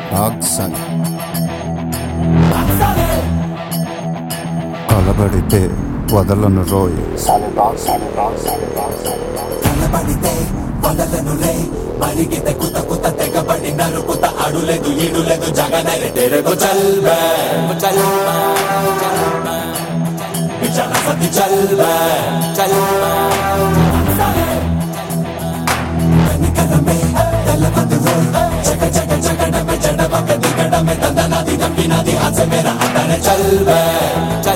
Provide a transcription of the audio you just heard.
axon కలబడితే వదలను రోయ్, కలబడితే వదలను రే, మరిగితే కుత కుత తెగబడి నరుకుత అడులేదు ఇడులేదు జగనరే తెరగో చల్బే విచనపతి చల్బే కనికరమే తెల్లపతి రోయ్, జగ జగ జగడమే జడబక దిగడమే తందనది దమ్మినది ఆస మేర అతనే చల్బే